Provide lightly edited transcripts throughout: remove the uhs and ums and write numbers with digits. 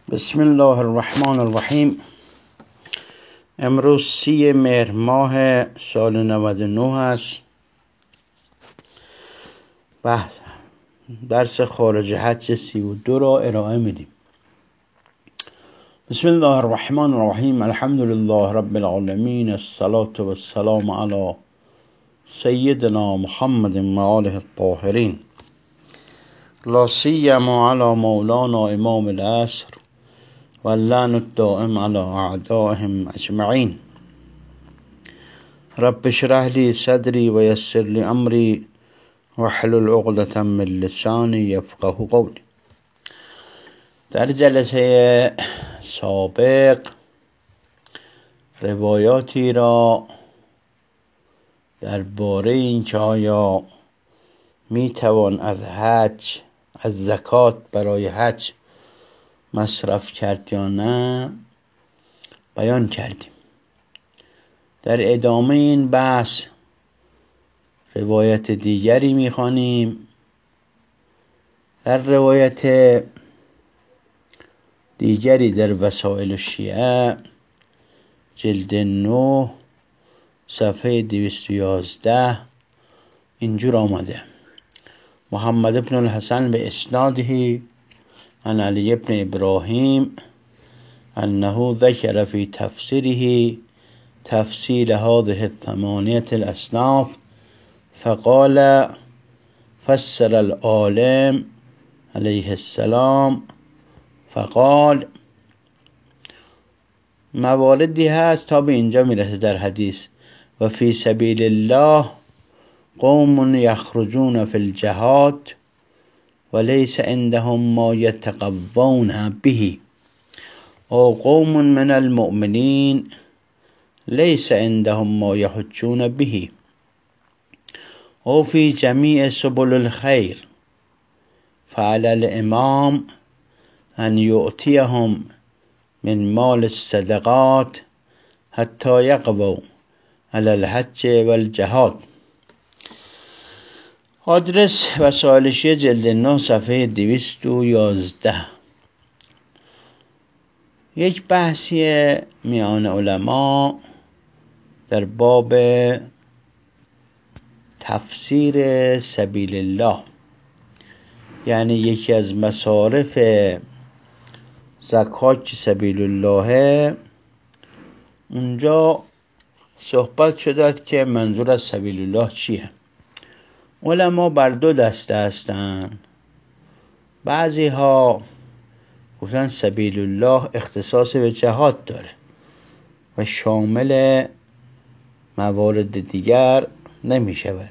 بسم الله الرحمن الرحیم. امروز 30 مهر ماه سال 99 است. درس خارج حج 32 را ارائه میدیم. بسم الله الرحمن الرحیم. الحمد لله رب العالمین، الصلاة والسلام علی سیدنا محمد و آله الطاهرین، لا سیما علی مولانا امام العصر واللعن الدائم على اعدائهم اجمعین. رب اشرح لي صدري ويسر لي امري واحلل عقدة من لساني يفقهوا قولي. در جلسه سابق روایاتی را درباره اینکه آیا میتوان از زکات برای حج مصرف کرد یا نه بیان کردیم. در ادامه این بحث روایت دیگری میخوانیم. در روایت دیگری در وسائل الشیعه جلد 9 صفحه 211 اینجور آمده: محمد ابن الحسن به اسناده عن علی ابن ابراهیم انه ذکر فی تفسیره تفصیل هذه 8 الاصناف فقال فسر العالم علیه السلام فقال. مواردی هست تا به اینجا میرسه در حدیث: و فی سبیل الله قوم یخرجون فی الجهاد وليس عندهم ما يتقوون به، او قوم من المؤمنین ليس عندهم ما يحجون به، او في جميع سبل الخير فعلى الامام ان يؤتيهم من مال الصدقات حتى يقووا على الحج والجهاد. آدرس وسائل الشیعه جلد 9 صفحه 211. یک بحثی میان علما در باب تفسیر سبیل الله، یعنی یکی از مصارف زکات که سبیل الله، اونجا صحبت شده که منظور از سبیل الله چیه. علما بر دو دسته هستند. بعضی ها گفتن سبیل الله اختصاص به جهاد داره و شامل موارد دیگر نمی شود،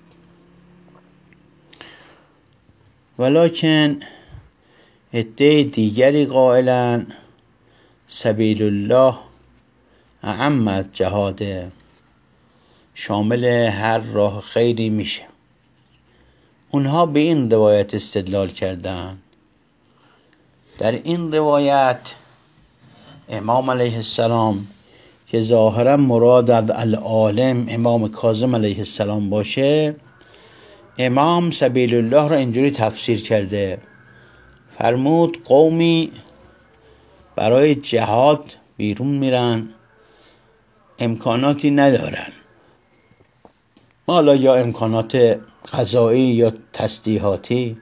ولکن عده دیگری قائلن سبیل الله اعم از جهاده، شامل هر راه خیری میشه. اونها به این روایت استدلال کردن. در این روایت امام علیه السلام که ظاهرا مراد از العالم امام کاظم علیه السلام باشه، امام سبیل الله را اینجوری تفسیر کرده. فرمود قومی برای جهاد بیرون میرن، امکاناتی ندارن، حالا یا امکانات غذایی یا تسلیحاتی،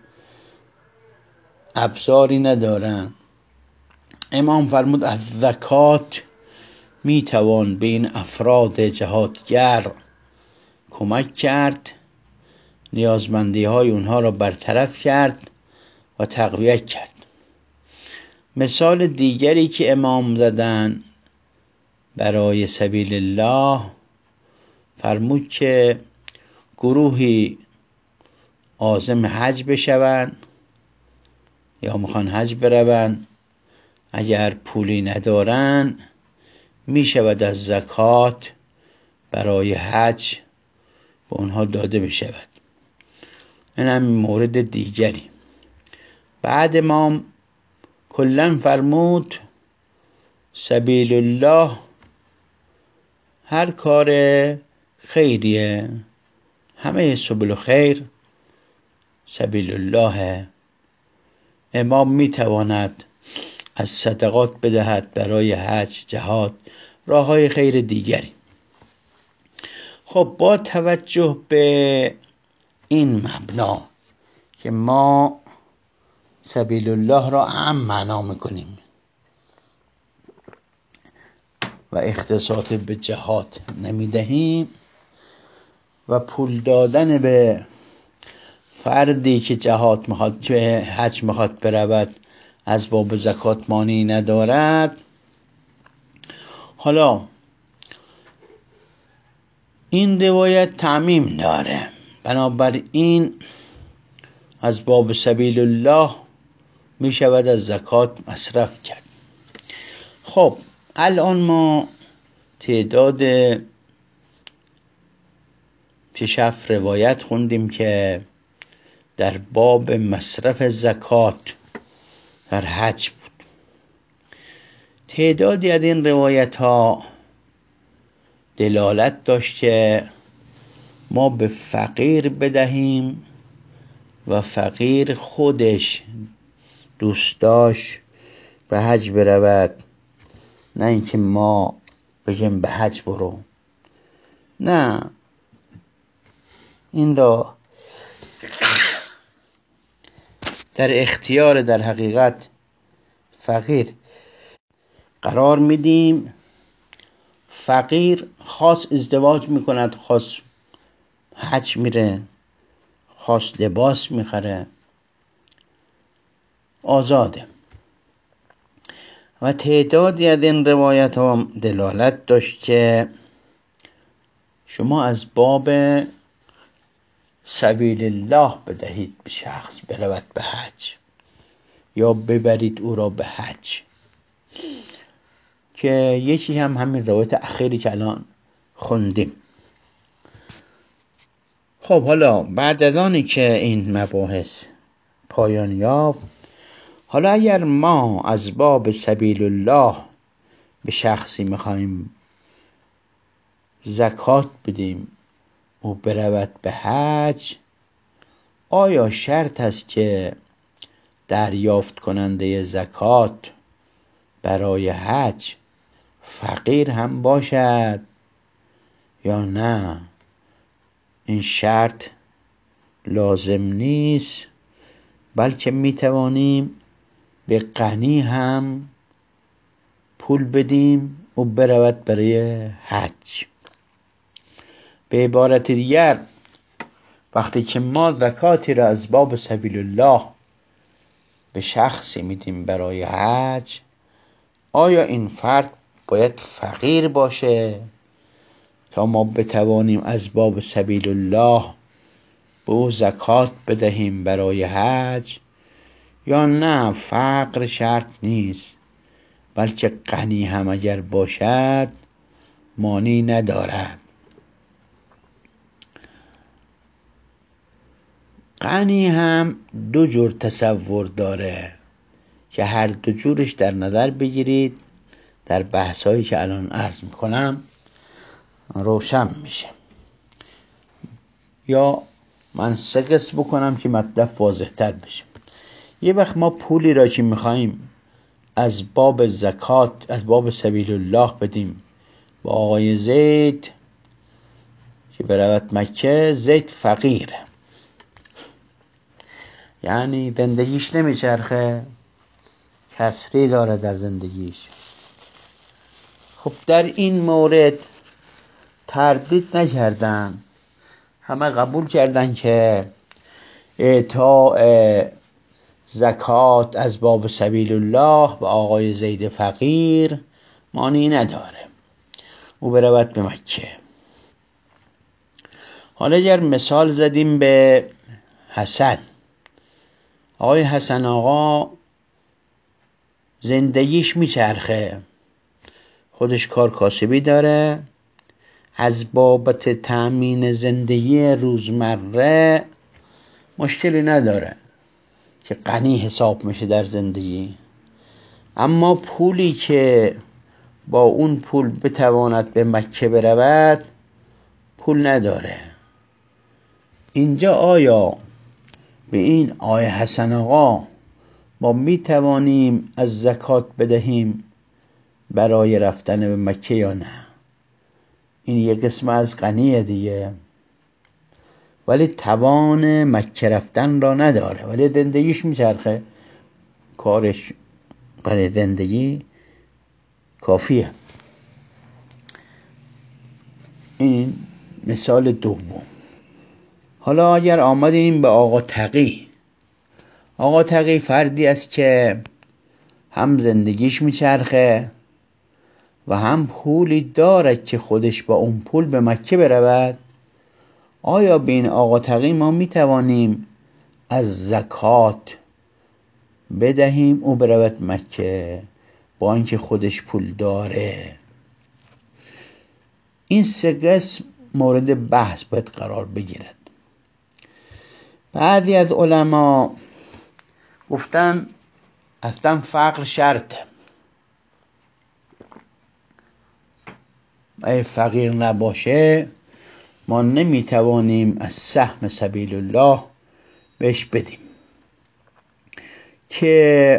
ابزاری ندارن. امام فرمود از زکات میتوان به این افراد جهادگر کمک کرد، نیازمندی های اونها را برطرف کرد و تقویت کرد. مثال دیگری که امام زدن برای سبیل الله، فرمود که گروهی عازم حج بشوند یا میخوان حج بروند، اگر پولی ندارن می شود از زکات برای حج به اونها داده بشود. این هم مورد دیگری. بعد امام کلن فرمود سبیل الله هر کار خیریه، همه سبل خیر سبیل الله. امام می تواند از صدقات بدهد برای حج، جهاد، راه های خیر دیگری. خب با توجه به این مبنا که ما سبیل الله را اعم معنا میکنیم و اختصاص به جهاد نمیدهیم و پول دادن به فردی که جهاد میخواد، که حج میخواد برود، از باب زکات مانعی ندارد. حالا این روایت تعمیم داره، بنابراین از باب سبیل الله می شود از زکات مصرف کرد. خب الان ما تعداد پیشف روایت خوندیم که در باب مصرف زکات در حج بود. تعدادی از این روایت ها دلالت داشت که ما به فقیر بدهیم و فقیر خودش دوست داشت به حج برود، نه اینکه ما بگیم به حج برو. نه، این را در اختیار در حقیقت فقیر قرار میدیم. فقیر خاص ازدواج میکند، خاص حج میره، خاص لباس میخره، آزاده. و تعدادی از این روایت ها دلالت داشت که شما از باب سبیل الله بدهید به شخص برود به حج یا ببرید او را به حج، که یکی هم همین روایت اخیری که الان خوندیم. خب حالا بعد از آنی که این مباحث پایان یافت، حالا اگر ما از باب سبیل الله به شخصی میخوایم زکات بدیم و برود به حج، آیا شرط است که دریافت کننده زکات برای حج فقیر هم باشد یا نه؟ این شرط لازم نیست، بلکه میتوانیم به غنی هم پول بدیم و برود برای حج. به عبارت دیگر، وقتی که ما زکاتی را از باب سبیل الله به شخصی میدیم برای حج، آیا این فرد باید فقیر باشه تا ما بتوانیم از باب سبیل الله به او زکات بدهیم برای حج، یا نه فقر شرط نیست، بلکه غنی هم اگر باشد مانعی ندارد؟ غنی هم دو جور تصور داره که هر دو جورش در نظر بگیرید، در بحثایی که الان عرض میکنم روشن میشه. یا من سه قسم بکنم که مطلب واضح تر بشه. یه وقت ما پولی را که میخواییم از باب زکات، از باب سبیل الله بدیم با آقای زید که برود مکه. زید فقیره، یعنی زندگیش نمیچرخه، کسری داره در زندگیش. خب در این مورد تردید نکردن، همه قبول کردن که اعطاء زکات از باب سبیل الله به آقای زید فقیر مانعی نداره، او برود به مکه. حالا اگر مثال زدیم به حسن، آقای حسن آقا زندگیش میچرخه، خودش کار کاسبی داره، از بابت تأمین زندگی روزمره مشکلی نداره که غنی حساب میشه در زندگی. اما پولی که با اون پول بتواند به مکه برود پول نداره. اینجا آیا به این آقای حسن آقا ما می توانیم از زکات بدهیم برای رفتن به مکه یا نه؟ این یک قسم از غنیه دیگه، ولی توان مکه رفتن را نداره، ولی زندگیش میچرخه، کارش برای زندگی کافیه. این مثال دوم. حالا اگر آمدیم به آقا تقی، آقا تقی فردی است که هم زندگیش میچرخه و هم پولی دارد که خودش با اون پول به مکه برود. آیا به این آقا تقی ما میتوانیم از زکات بدهیم او برود مکه با اینکه خودش پول داره؟ این سه قسم مورد بحث باید قرار بگیرد. بعضی از علما گفتن اصلا فقر شرطه، اگه فقیر نباشه ما نمیتوانیم از سهم سبیل الله بهش بدیم. که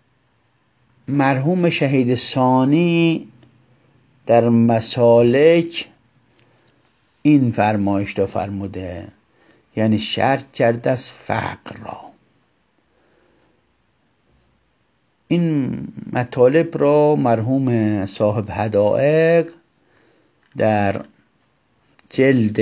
مرحوم شهید ثانی در مسالک این فرمایش را فرموده، یعنی شرط کرده از فقر را. این مطالب را مرحوم صاحب حدائق در جلد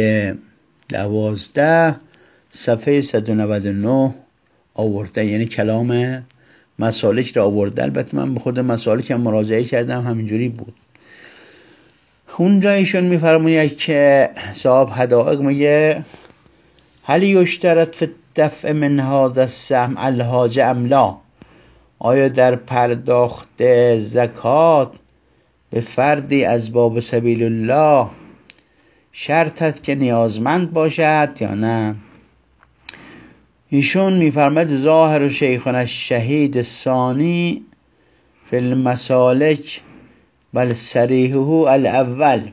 12 صفحه 199 آورده، یعنی کلام مسالک را آورده. البته من به خود مسالک هم مراجعه کردم، همینجوری بود. اونجا ایشون میفرماید که صاحب حدائق میگه هل یشترط فی الدفع من هذا السهم الحاجه ام لا؟ آیا در پرداخت زکات به فردی از باب سبیل الله شرط است که نیازمند باشد یا نه؟ ایشون میفرماید ظاهر شیخنا الشهید ثانی فی المسالک بل صریحه الاول.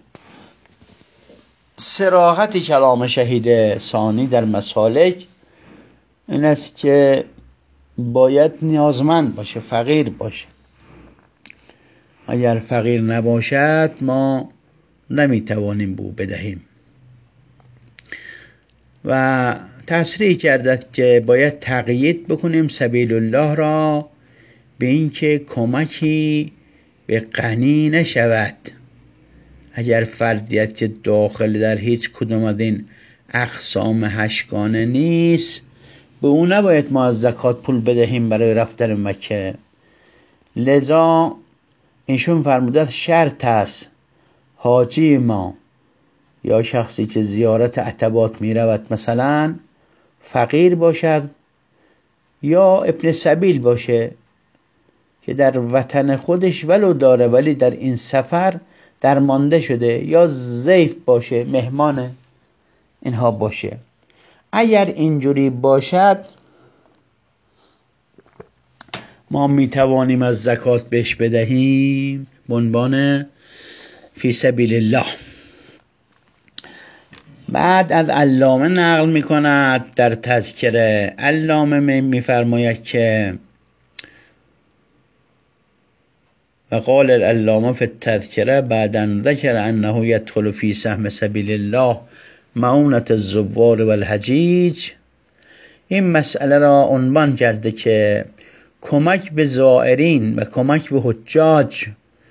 صراحت کلام شهید ثانی در مسالک این است که باید نیازمند باشه، فقیر باشه. اگر فقیر نباشد ما نمیتوانیم بو بدهیم. و تصریح کردند که باید تقیید بکنیم سبیل الله را به این که کمکی به غنی نشود. اگر فردیت که داخل در هیچ کدوم از این اقسام هشتگانه نیست، به اون نباید ما از زکات پول بدهیم برای رفتن مکه. لذا ایشون فرمودند شرط است حاجی ما یا شخصی که زیارت عتبات می رود مثلا فقیر باشد یا ابن سبیل باشه که در وطن خودش ولو داره ولی در این سفر درمانده شده، یا ضیف باشه، مهمان اینها باشه. اگر اینجوری باشد ما می توانیم از زکات بهش بدهیم به عنوان فی سبیل الله. بعد از علامه نقل می کند در تذکره. علامه می فرماید که وقال العلامه فی التذکره بعد ان ذکر انه یدخل فی سهم سبیل الله معونة الزوار و الحجیج. این مسئله را عنوان کرده که کمک به زائرین و کمک به حجاج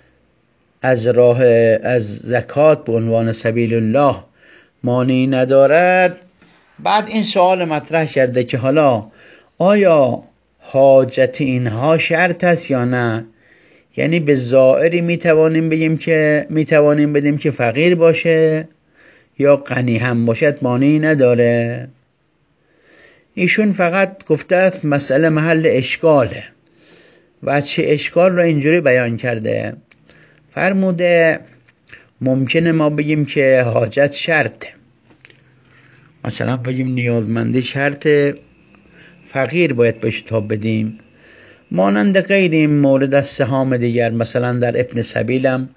از زکات به عنوان سبیل الله مانعی ندارد. بعد این سوال مطرح کرده که حالا آیا حاجت اینها شرط است یا نه؟ یعنی به زائری میتوانیم بدیم که فقیر باشه یا غنی هم باشد مانعی نداره. ایشون فقط گفته است مسئله محل اشکاله و چه اشکال را اینجوری بیان کرده. فرموده ممکنه ما بگیم که حاجت شرطه، مثلا بگیم نیازمندی شرطه، فقیر باید بشه تا بدیم. مانند غیر مورد از سهام دیگر، مثلا در ابن سبیلم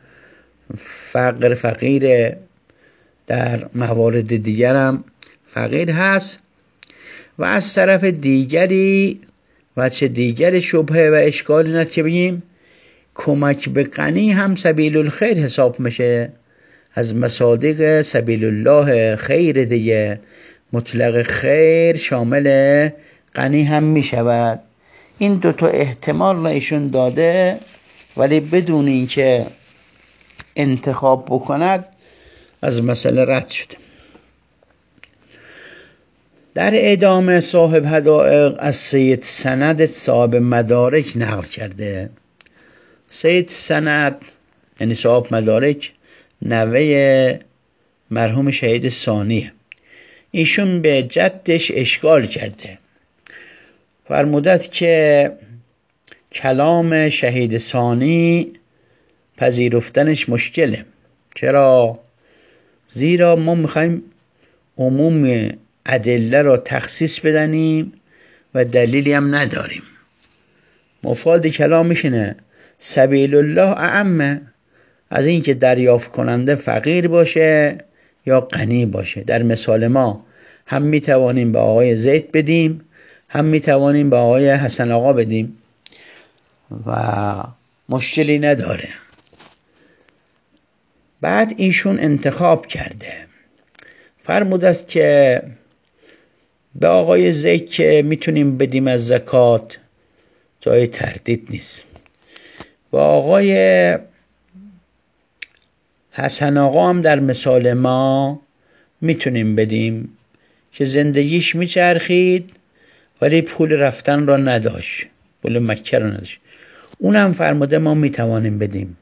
فقیر، در موارد دیگرم فقیر هست. و از طرف دیگری وجه دیگر شبهه و اشکال اینه که بگیم کمک به غنی هم سبیل الخیر حساب میشه، از مصادیق سبیل الله خیر دیگه، مطلق خیر شامل غنی هم میشود. این دوتا احتمال را ایشون داده، ولی بدون اینکه انتخاب بکند از مسئله رد شده. در ادامه صاحب حدائق از سید سند صاحب مدارک نقل کرده. سید سند یعنی صاحب مدارک نوه مرحوم شهید ثانیه. ایشون به جدش اشکال کرده، فرمودد که کلام شهید ثانی پذیرفتنش مشکله. چرا؟ زیرا ما میخوایم عموم ادله را تخصیص بدنیم و دلیلی هم نداریم. مفاد کلامش اینه سبیل الله اعمه، از این که دریافت کننده فقیر باشه یا غنی باشه. در مثال ما هم میتوانیم به آقای زید بدیم، هم میتوانیم به آقای حسن آقا بدیم و مشکلی نداره. بعد ایشون انتخاب کرده، فرمود است که به آقای زید که میتونیم بدیم از زکات جای تردید نیست، و آقای حسن آقا هم در مثال ما میتونیم بدیم که زندگیش میچرخید ولی پول رفتن را نداشت، پول مکه را نداشت، اونم فرموده ما میتوانیم بدیم.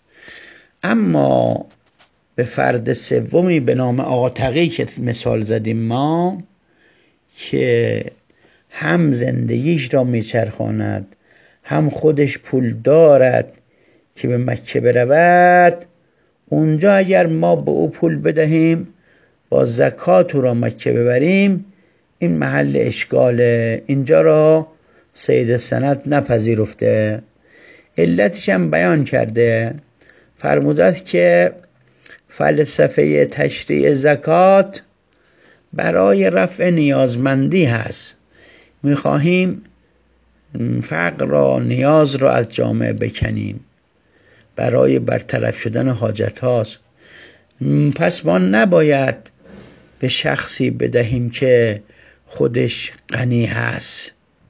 اما به فرد سومی به نام آقا تقی که مثال زدیم ما، که هم زندگیش را میچرخاند هم خودش پول دارد که به مکه برود، اونجا اگر ما به او پول بدهیم با زکات او را مکه ببریم این محل اشکاله. اینجا را سید سند نپذیرفته، علتش هم بیان کرده. فرمودد که فلسفه تشریع زکات برای رفع نیازمندی هست، میخواهیم فقر را نیاز را از جامعه بکنیم، برای برطرف شدن حاجت هاست. پس ما نباید به شخصی بدهیم که خودش غنی هست،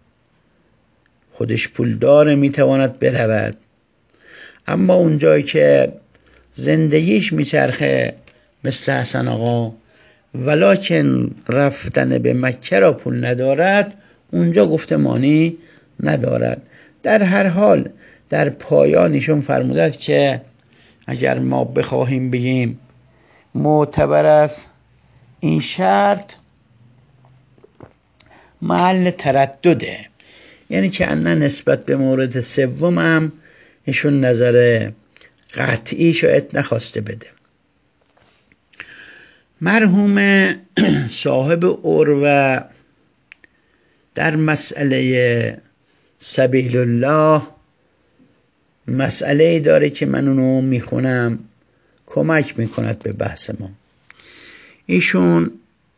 خودش پول داره میتواند برود، اما اونجایی که زندگیش میچرخه مثل حسن آقا ولکن رفتن به مکه را پول ندارد، اونجا گفتمانی ندارد. در هر حال در پایانشون فرمودد که اگر ما بخواهیم بگیم معتبر است این شرط، محل تردده، یعنی که انا نسبت به مورد سوم هم ایشون نظر قطعی شاید نخواسته بده. مرحوم صاحب عروه در مسئله سبیل الله مسئله داره که من اونو میخونم، کمک میکند به بحث ما. ایشون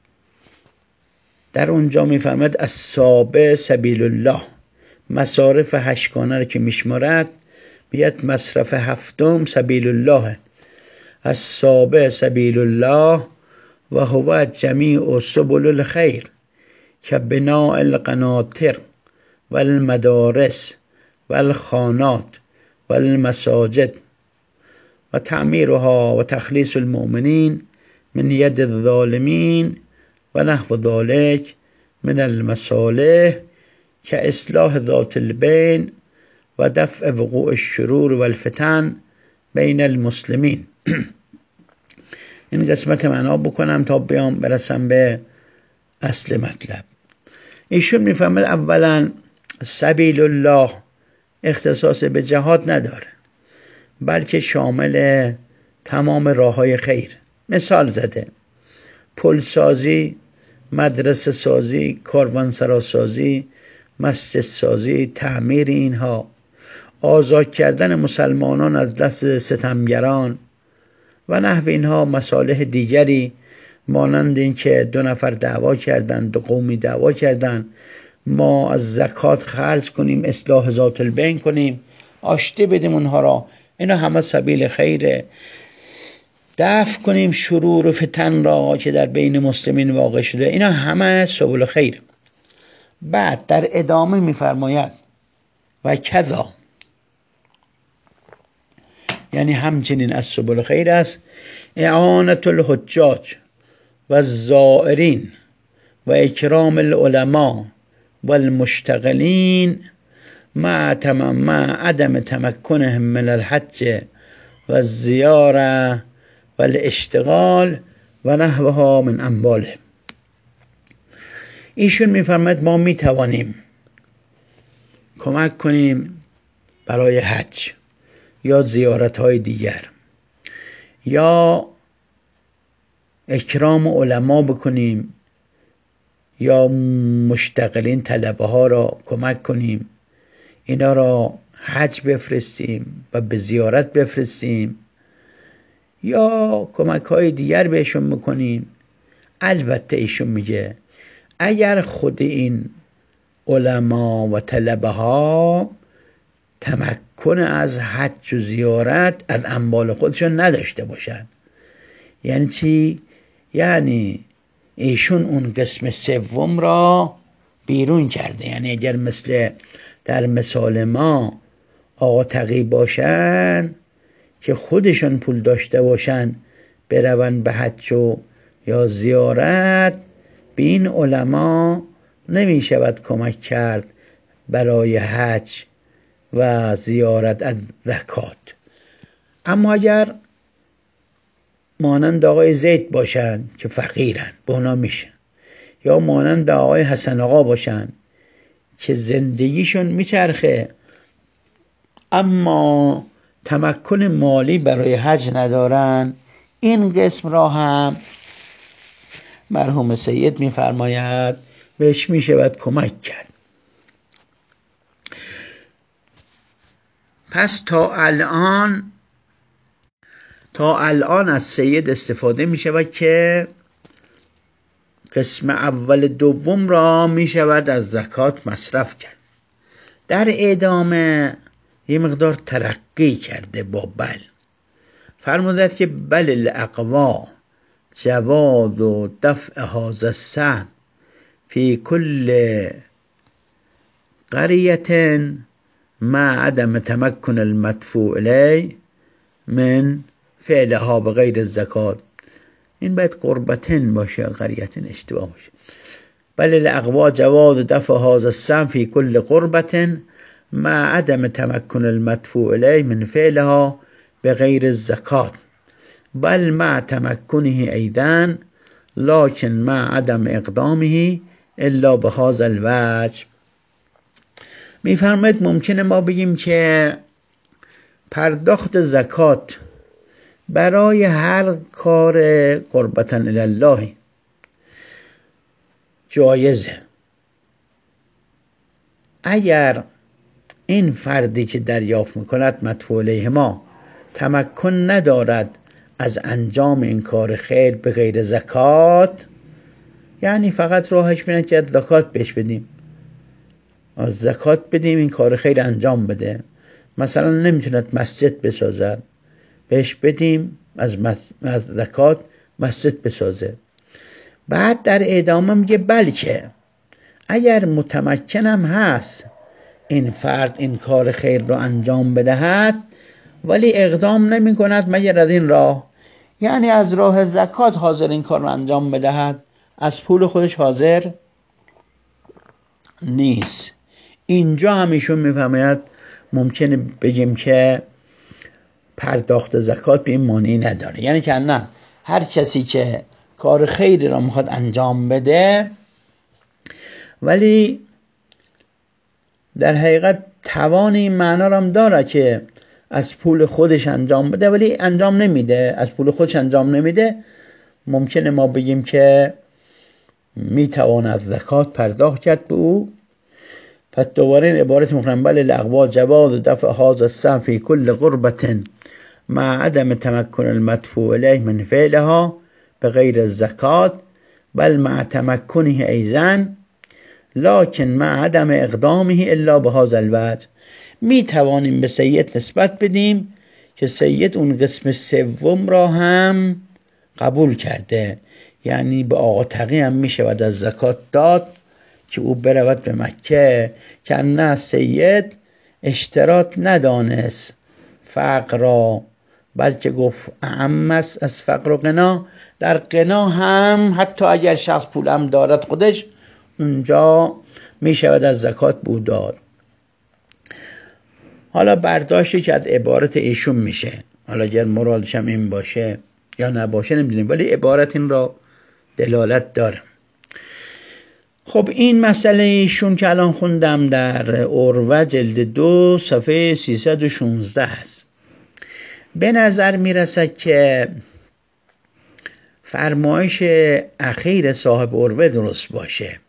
در اونجا میفهمد السابع سبیل الله، مصارف 8 رو که میشمارد بیاد مصرف 7 سبیل الله. السابع سبیل الله و هو جمیع سبل الخیر که بناء القناطر و المدارس و الخانات و المساجد و تعمیرها و تخلیص المؤمنین من ید الظالمین و نحو ذلك من المصالح که اصلاح ذات البین و دفع وقوع الشرور و الفتن بین المسلمین. این قسمت معنا بکنم تا بیام برسم به اصل مطلب. ایشون میفهمد اولا سبیل الله اختصاص به جهاد نداره، بلکه شامل تمام راههای خیر. مثال زده پل سازی، مدرسه سازی، کاروانسرا سازی، مسجد سازی، تعمیر اینها، آزاد کردن مسلمانان از دست ستمگران و نحو اینها. مصالح دیگری مانند این که 2 نفر دعوا کردند، 2 قومی دعوا کردند، ما از زکات خرج کنیم، اصلاح ذات البین کنیم، آشتی بدیم اونها را. اینا همه سبیل خیره. دفع کنیم شرور و فتن را که در بین مسلمین واقع شده. اینا همه سبل خیر. بعد در ادامه میفرماید و کذا، یعنی همچنین از سبل خیر است اعانت الحجاج و الزائرین و اکرام العلماء و المشتغلین مع عدم تمکنهم من الحج و الزیاره و الاشتغال و نحوها من اموالهم. ایشون میفرماید ما میتوانیم کمک کنیم برای حج یا زیارت های دیگر، یا اکرام علما بکنیم، یا مشتغلین طلبه ها را کمک کنیم، اینا را حج بفرستیم و به زیارت بفرستیم، یا کمک های دیگر بهشون بکنیم. البته ایشون میگه اگر خود این علما و طلبه ها تمکن از حج و زیارت از اموال خودشون نداشته باشن. یعنی چی؟ یعنی ایشون اون قسم سوم را بیرون کرده. یعنی اگر مثل در مثال ما آقا تقی باشن که خودشون پول داشته باشن برون به حج و یا زیارت، به این علما نمی شود کمک کرد برای حج و زیارت از زکات. اما اگر مانند آقای زید باشن که فقیرن، به اونا میشه، یا مانند آقای حسن آقا باشن که زندگیشون میچرخه اما تمکن مالی برای حج ندارن، این قسم را هم مرحوم سید میفرماید بهش میشود کمک کرد. پس تا الان از سید استفاده میشود که قسم اول دوم را میشود از زکات مصرف کرد. در ادامه یه مقدار ترقی کرده با بل. فرمودند که بل الاقوا جواز و دفع هذا السهم فی کل قریة مع عدم تمکن المدفوع الیه من فعلها بغیر الزکات. این باید قربتن باشه، قریتن اشتباه باشه. بل الاقوا جواز دفع هذا السهم فی کل قربة مع عدم تمکن المدفوع الیه من فعلها بغیر الزکات، بل مع تمکنه ایضا لكن مع عدم اقدامه الا بهذا الوجه. میفرماید ممکنه ما بگیم که پرداخت زکات برای هر کار قربتاً الله جایزه، اگر این فردی که دریافت میکند مدفوع الیه ما تمکن ندارد از انجام این کار خیر به غیر زکات، یعنی فقط راهش بینه که زکات بهش بدیم، از زکات بدیم این کار خیر انجام بده. مثلا نمیتوند مسجد بسازد، بهش بدیم از زکات مسجد بسازه. بعد در ادامه میگه بلکه اگر متمکنم هست این فرد این کار خیر رو انجام بدهد ولی اقدام نمی کند مگر از این راه، یعنی از راه زکات حاضر این کار رو انجام بدهد، از پول خودش حاضر نیست. اینجا همیشون میفهمید ممکنه بگیم که پرداخت زکات به این معنی نداره. یعنی که نه، هر کسی که کار خیری را میخواد انجام بده ولی در حقیقت توان این معنا را هم داره که از پول خودش انجام بده ولی انجام نمیده، از پول خودش انجام نمیده، ممکنه ما بگیم که میتوان از زکات پرداخت کرد به او. پس دوباره این عبارت مخنم بل الاقوا جواز دفع هذا السهم فی کل قربة مع عدم تمکن المدفوع الیه من فعلها بغیر الزکات بل مع تمکنه ایضا لکن مع عدم اقدامه الا بهذا الوجه. می توانیم به سید نسبت بدیم که سید اون قسم سوم را هم قبول کرده، یعنی به آقا تقی هم می شود از زکات داد که او برود به مکه، که نه سید اشتراط ندانست فقر را، بلکه گفت اعم است از فقر و غنا. در غنا هم حتی اگر شخص پول هم دارد خودش، اونجا می شود از زکات بود داد. حالا برداشتی که از عبارت ایشون میشه، حالا اگر مرادش هم این باشه یا نباشه نمیدونیم، ولی عبارت این را دلالت داره. خب این مسئله ایشون که الان خوندم در عروه جلد 2 صفحه 316 است. به نظر میرسد که فرمایش اخیر صاحب عروه درست باشه،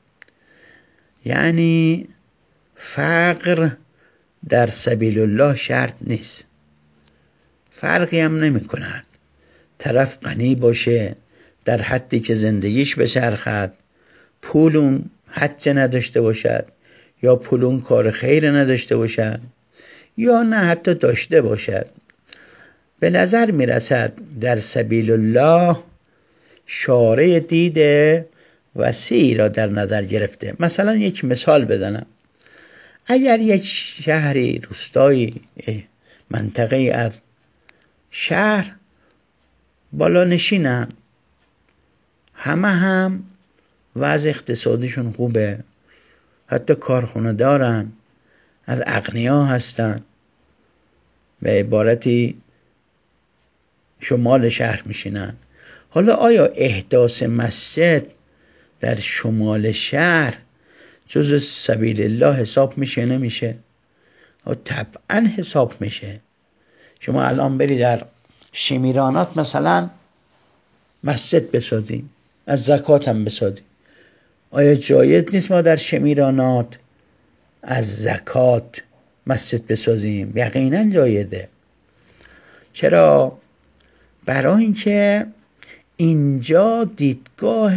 یعنی فقر در سبیل الله شرط نیست، فرقی هم نمی کند طرف غنی باشه در حدی که زندگیش بچرخد، پولون حج نداشته باشد یا پولون کار خیر نداشته باشد یا نه حتی داشته باشد. به نظر می رسد در سبیل الله شارع دید وسیعی را در نظر گرفته. مثلا یک مثال بزنم، اگر یک شهری، روستایی، منطقه از شهر بالا نشینن، همه هم وضع اقتصادیشون خوبه، حتی کارخونه دارن، از اغنیا هستن، به عبارتی شمال شهر میشینن. حالا آیا احداث مسجد در شمال شهر جز سبیل الله حساب میشه نمیشه؟ طبعا حساب میشه. شما الان بری در شمیرانات مثلا مسجد بسازیم، از زکات هم بسازیم، آیا جایز نیست ما در شمیرانات از زکات مسجد بسازیم؟ یقینا جایزه. چرا؟ برای اینکه اینجا دیدگاه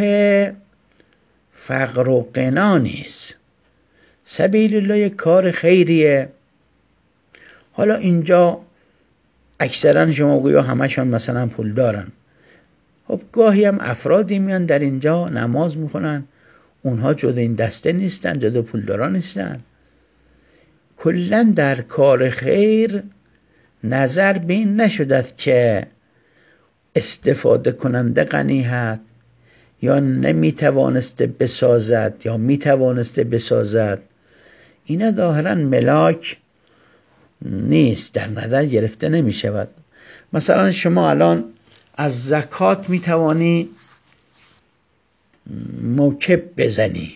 فقر و غنا نیست، سبیل الله یک کار خیریه. حالا اینجا اکثرا شما گویا همشون مثلا پول دارن، خب گاهی هم افرادی میان در اینجا نماز میخونن، اونها جدا این دسته نیستن، جدا پولداران نیستن. کلن در کار خیر نظر به این نشدد که استفاده کننده غنی هست یا نمیتوانسته بسازد یا میتوانسته بسازد. اینا ظاهرا ملاک نیست، در نظر گرفته نمی شود. مثلا شما الان از زکات میتوانی موکب بزنی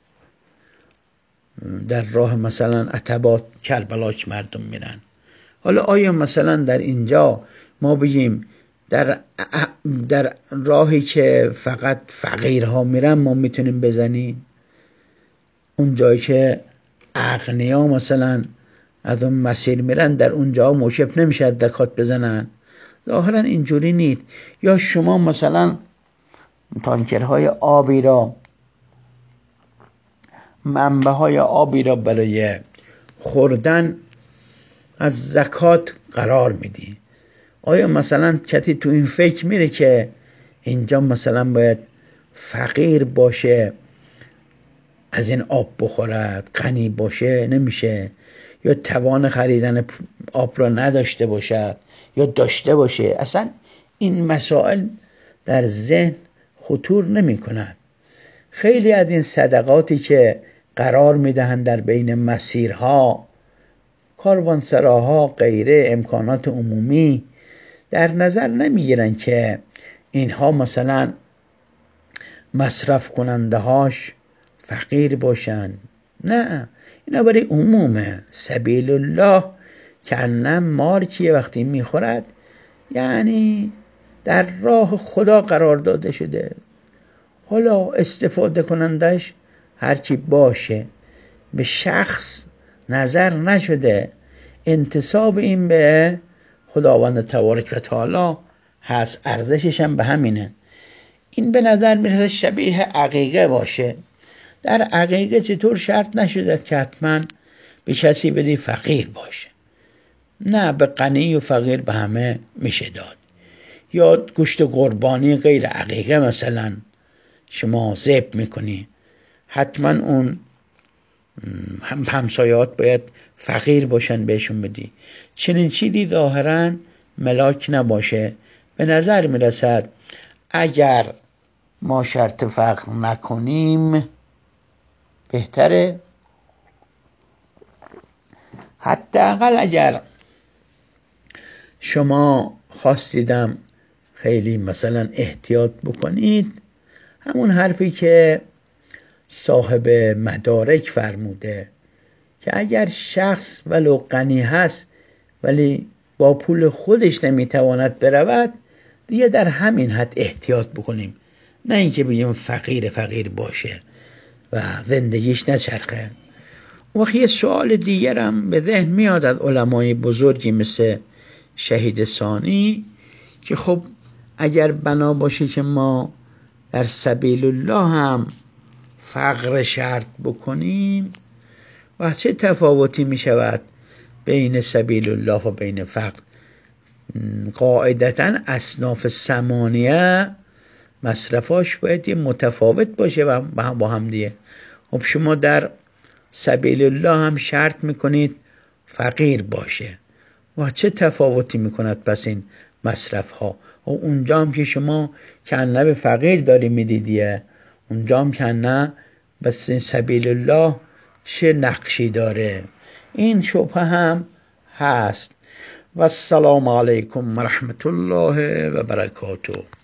در راه مثلا عتبات کربلا که مردم میرن. حالا آیا مثلا در اینجا ما بگیم در راهی که فقط فقیرها میرن ما میتونیم بزنیم؟ اون جایی که اغنیا مثلا از اون مسیر میرن در اونجا موکب نمیشه زکات بزنن؟ ظاهرا اینجوری نیست. یا شما مثلا تانکرهای آبی را، منبعهای آبی را برای خوردن از زکات قرار میدی. آیا مثلا کسی تو این فکر میره که اینجا مثلا باید فقیر باشه از این آب بخورد، غنی باشه نمیشه، یا توان خریدن آب را نداشته باشد یا داشته باشه؟ اصلا این مسائل در ذهن خطور نمی کند. خیلی از این صدقاتی که قرار میدهند در بین مسیرها، کاروانسراها، غیره امکانات عمومی، در نظر نمیگیرن که اینها مثلا مصرف کننده هاش فقیر باشن. نه، اینا برای عمومه. سبیل الله که انم مارکیه وقتی میخورد یعنی در راه خدا قرار داده شده. حالا استفاده کنندش هرچی باشه، به شخص نظر نشده، انتساب این به خداوند تبارک و تعالی هست، ارزشش هم به همینه. این به نظر میرسه شبیه عقیقه باشه. در عقیقه چطور شرط نشده که حتما به کسی بدی فقیر باشه، نه، به غنی و فقیر به همه میشه داد. یا گوشت قربانی غیر عقیقه مثلا شما ذبح میکنی، حتما اون همسایات باید فقیر باشن بهشون بدی. چنین چیزی ظاهرا ملاک نباشه. به نظر میرسد اگر ما شرط فقر نکنیم بهتره. حداقل اگر شما خواستیدم خیلی مثلا احتیاط بکنید، همون حرفی که صاحب مدارک فرموده که اگر شخص ولو غنی هست ولی با پول خودش نمیتواند برود، دیگه در همین حد احتیاط بکنیم، نه اینکه بگیم فقیر باشه و زندگیش نچرخه. وقتی یه سوال دیگرم به ذهن میاد از علمای بزرگی مثل شهید ثانی که خب اگر بنا باشه که ما در سبیل الله هم فقر شرط بکنیم، و چه تفاوتی می شود بین سبیل الله و بین فقر؟ قاعدتا اصناف ثمانیه مصرفاش باید متفاوت باشه با هم دیگه. خب شما در سبیل الله هم شرط میکنید فقیر باشه، و چه تفاوتی میکند پس این مصرف ها؟ و اونجا هم که شما کنه به فقیر داری میدیدیه، اونجا هم کنه بس این سبیل الله چه نقشی داره؟ این شبهه هم هست. و السلام علیکم و رحمت الله و برکاته.